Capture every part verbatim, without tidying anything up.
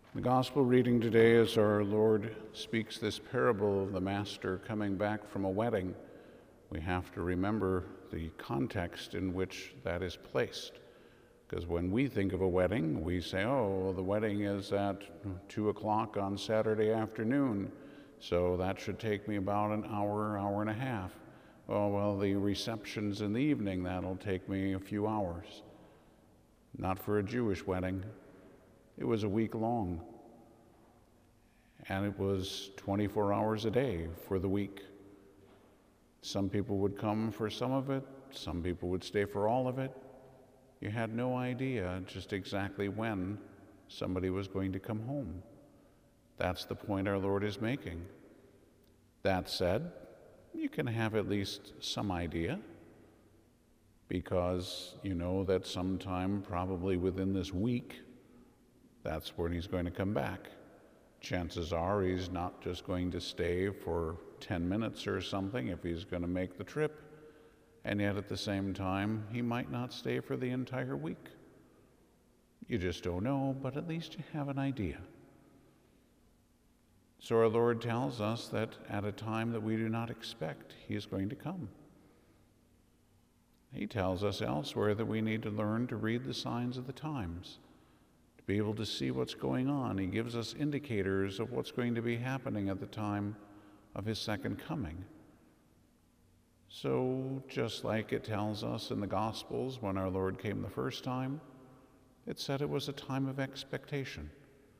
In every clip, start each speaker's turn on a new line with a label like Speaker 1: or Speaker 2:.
Speaker 1: The gospel reading today, as our Lord speaks this parable of the master coming back from a wedding, we have to remember the context in which that is placed. Because when we think of a wedding, we say, oh, the wedding is at two o'clock on Saturday afternoon, so that should take me about an hour, hour and a half. Oh, well, the reception's in the evening, that'll take me a few hours. Not for a Jewish wedding. It was a week long, and it was twenty-four hours a day for the week. Some people would come for some of it, some people would stay for all of it. You had no idea just exactly when somebody was going to come home. That's the point our Lord is making. That said, you can have at least some idea, because you know that sometime probably within this week, that's when he's going to come back. Chances are he's not just going to stay for ten minutes or something if he's going to make the trip, and yet at the same time, he might not stay for the entire week. You just don't know, but at least you have an idea. So our Lord tells us that at a time that we do not expect, he is going to come. He tells us elsewhere that we need to learn to read the signs of the times, be able to see what's going on. He gives us indicators of what's going to be happening at the time of his second coming. So just like it tells us in the Gospels when our Lord came the first time, it said it was a time of expectation.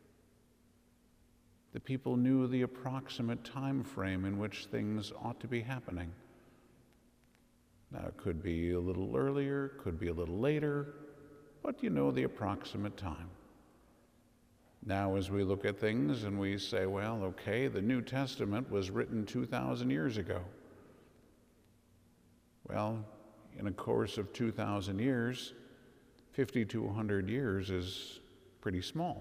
Speaker 1: The people knew the approximate time frame in which things ought to be happening. Now, it could be a little earlier, could be a little later, but you know the approximate time. Now, as we look at things and we say, well, okay, the New Testament was written two thousand years ago. Well, in a course of two thousand years, fifty to one hundred years is pretty small.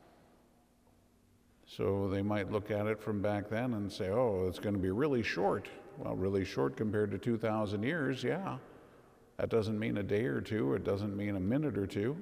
Speaker 1: So they might look at it from back then and say, oh, it's going to be really short. Well, really short compared to two thousand years, yeah. That doesn't mean a day or two, it doesn't mean a minute or two.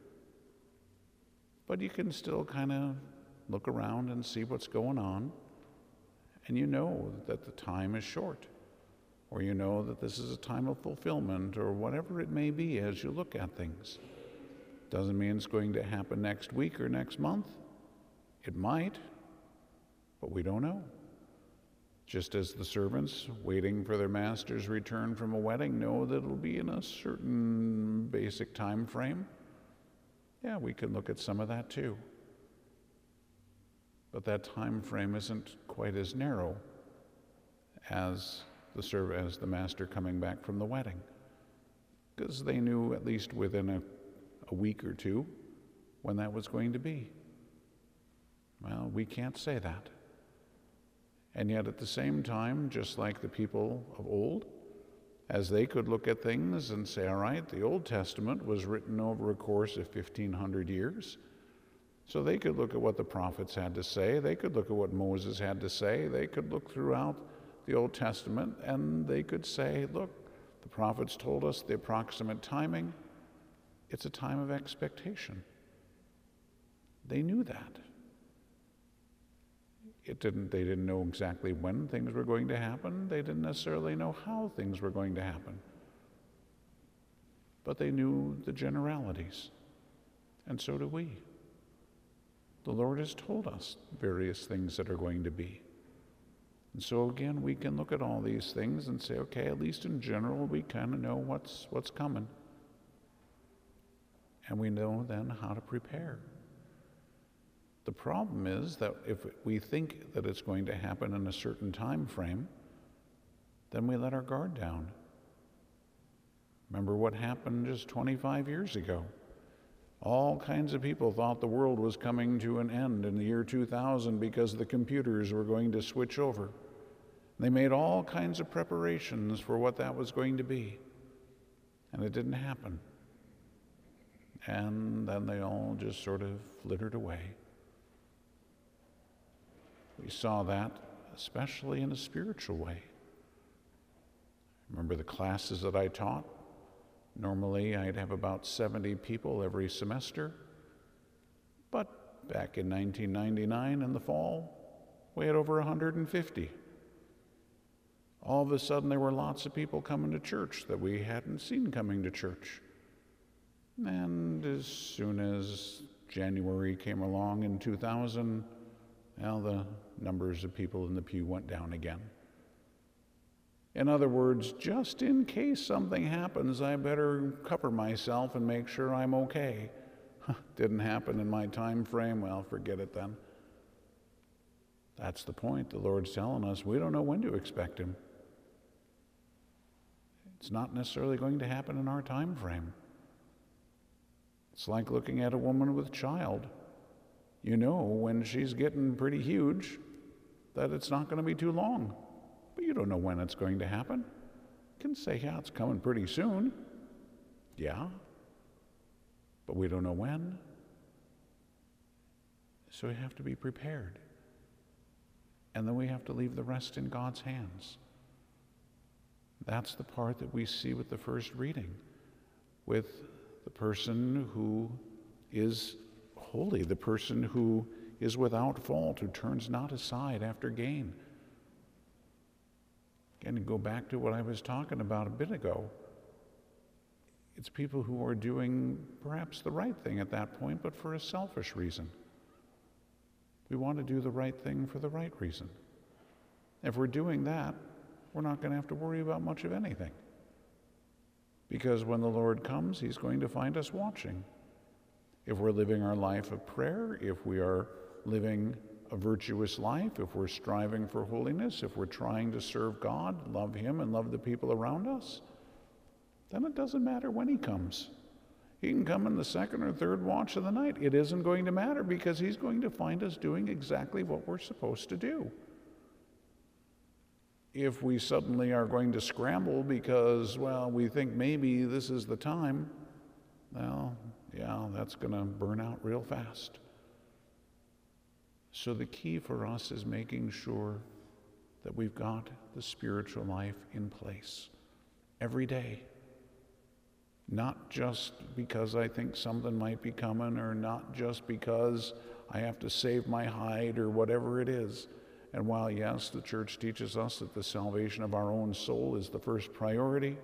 Speaker 1: But you can still kind of look around and see what's going on, and you know that the time is short, or you know that this is a time of fulfillment, or whatever it may be as you look at things. Doesn't mean it's going to happen next week or next month. It might, but we don't know. Just as the servants waiting for their master's return from a wedding know that it'll be in a certain basic time frame, yeah, we can look at some of that too. But that time frame isn't quite as narrow as the serv- as the master coming back from the wedding, because they knew at least within a, a week or two when that was going to be. Well, we can't say that. And yet at the same time, just like the people of old, as they could look at things and say, all right, the Old Testament was written over a course of fifteen hundred years, so they could look at what the prophets had to say, they could look at what Moses had to say, they could look throughout the Old Testament, and they could say, look, the prophets told us the approximate timing. It's a time of expectation. They knew that. It didn't, they didn't know exactly when things were going to happen. They didn't necessarily know how things were going to happen. But they knew the generalities, and so do we. The Lord has told us various things that are going to be. And so again, we can look at all these things and say, okay, at least in general, we kind of know what's, what's coming. And we know then how to prepare. The problem is that if we think that it's going to happen in a certain time frame, then we let our guard down. Remember what happened just twenty-five years ago. All kinds of people thought the world was coming to an end in the year two thousand because the computers were going to switch over. They made all kinds of preparations for what that was going to be, and it didn't happen. And then they all just sort of flittered away. We saw that especially in a spiritual way. Remember the classes that I taught? Normally I'd have about seventy people every semester, but back in nineteen ninety-nine in the fall, we had over one hundred fifty. All of a sudden, there were lots of people coming to church that we hadn't seen coming to church. And as soon as January came along in two thousand, well, the numbers of people in the pew went down again. In other words, just in case something happens, I better cover myself and make sure I'm okay. Didn't happen in my time frame, well, forget it then. That's the point. The Lord's telling us we don't know when to expect him. It's not necessarily going to happen in our time frame. It's like looking at a woman with a child. You know when she's getting pretty huge that it's not going to be too long, but you don't know when it's going to happen. You can say, yeah, it's coming pretty soon. Yeah, but we don't know when. So we have to be prepared. And then we have to leave the rest in God's hands. That's the part that we see with the first reading, with the person who is holy, the person who is without fault, who turns not aside after gain. Again, to go back to what I was talking about a bit ago, it's people who are doing perhaps the right thing at that point, but for a selfish reason. We want to do the right thing for the right reason. If we're doing that, we're not going to have to worry about much of anything. Because when the Lord comes, he's going to find us watching. If we're living our life of prayer, if we are living a virtuous life, if we're striving for holiness, if we're trying to serve God, love him, and love the people around us, then it doesn't matter when he comes. He can come in the second or third watch of the night. It isn't going to matter because he's going to find us doing exactly what we're supposed to do. If we suddenly are going to scramble because, well, we think maybe this is the time, well, yeah, that's going to burn out real fast. So the key for us is making sure that we've got the spiritual life in place every day. Not just because I think something might be coming, or not just because I have to save my hide or whatever it is. And while, yes, the church teaches us that the salvation of our own soul is the first priority,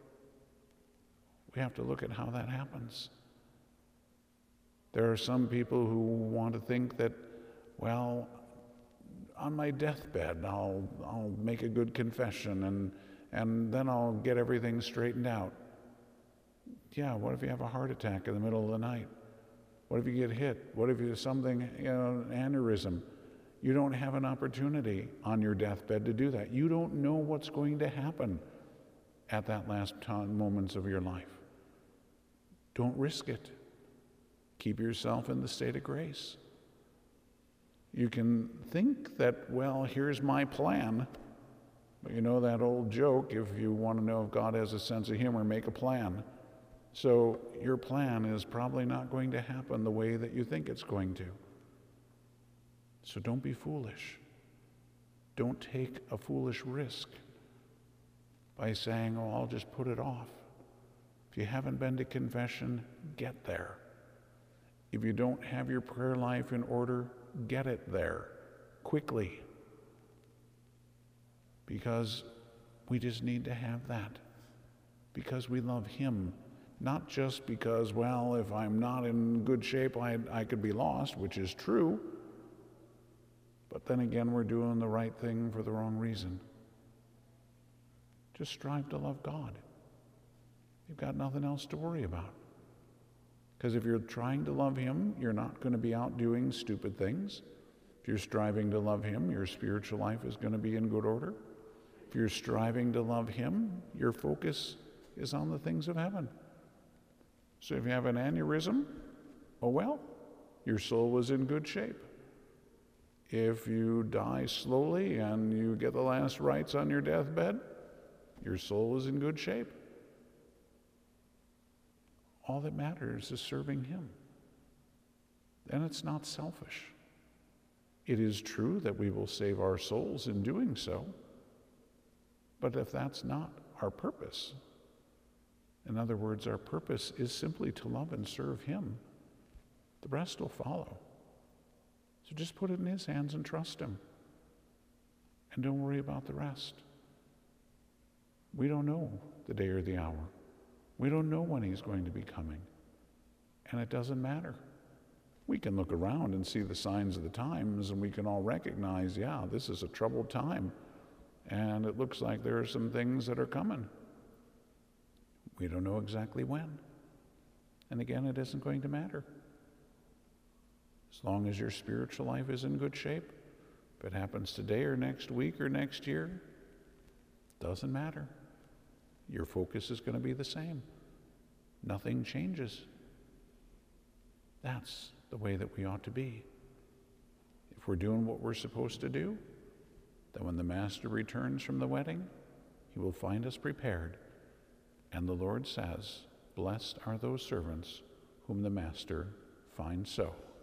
Speaker 1: we have to look at how that happens. There are some people who want to think that, well, on my deathbed, I'll, I'll make a good confession and, and then I'll get everything straightened out. Yeah, what if you have a heart attack in the middle of the night? What if you get hit? What if you have something, you know, an aneurysm? You don't have an opportunity on your deathbed to do that. You don't know what's going to happen at that last time, moments of your life. Don't risk it. Keep yourself in the state of grace. You can think that, well, here's my plan. But you know that old joke, if you want to know if God has a sense of humor, make a plan. So your plan is probably not going to happen the way that you think it's going to. So don't be foolish. Don't take a foolish risk by saying, oh, I'll just put it off. If you haven't been to confession, get there. If you don't have your prayer life in order, get it there quickly. Because we just need to have that. Because we love him. Not just because, well, if I'm not in good shape, I, I could be lost, which is true. But then again, we're doing the right thing for the wrong reason. Just strive to love God. You've got nothing else to worry about. Because if you're trying to love him, you're not going to be out doing stupid things. If you're striving to love him, your spiritual life is going to be in good order. If you're striving to love him, your focus is on the things of heaven. So if you have an aneurysm, oh well, your soul was in good shape. If you die slowly and you get the last rites on your deathbed, your soul is in good shape. All that matters is serving him. And it's not selfish. It is true that we will save our souls in doing so, but if that's not our purpose, in other words, our purpose is simply to love and serve him, the rest will follow. So just put it in his hands and trust him. And don't worry about the rest. We don't know the day or the hour. We don't know when he's going to be coming. And it doesn't matter. We can look around and see the signs of the times, and we can all recognize, yeah, this is a troubled time. And it looks like there are some things that are coming. We don't know exactly when. And again, it isn't going to matter. As long as your spiritual life is in good shape, if it happens today or next week or next year, doesn't matter. Your focus is going to be the same. Nothing changes. That's the way that we ought to be. If we're doing what we're supposed to do, then when the Master returns from the wedding, he will find us prepared. And the Lord says, "Blessed are those servants whom the Master finds so."